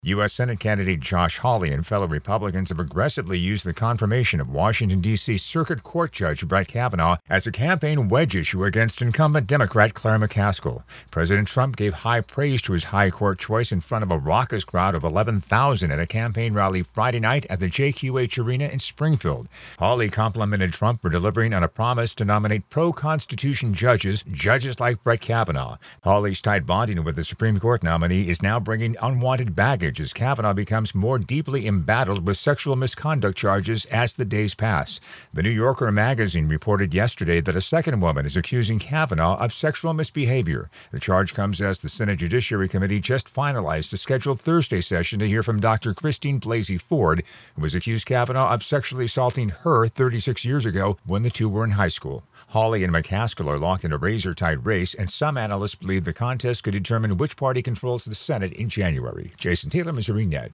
U.S. Senate candidate Josh Hawley and fellow Republicans have aggressively used the confirmation of Washington, D.C. Circuit Court Judge Brett Kavanaugh as a campaign wedge issue against incumbent Democrat Claire McCaskill. President Trump gave high praise to his high court choice in front of a raucous crowd of 11,000 at a campaign rally Friday night at the JQH Arena in Springfield. Hawley complimented Trump for delivering on a promise to nominate pro-Constitution judges like Brett Kavanaugh. Hawley's tight bonding with the Supreme Court nominee is now bringing unwanted baggage as Kavanaugh becomes more deeply embattled with sexual misconduct charges as the days pass. The New Yorker magazine reported yesterday that a second woman is accusing Kavanaugh of sexual misbehavior. The charge comes as the Senate Judiciary Committee just finalized a scheduled Thursday session to hear from Dr. Christine Blasey Ford, who was accused Kavanaugh of sexually assaulting her 36 years ago when the two were in high school. Hawley and McCaskill are locked in a razor-tight race, and some analysts believe the contest could determine which party controls the Senate in January. Jason Taylor, Missouri Net.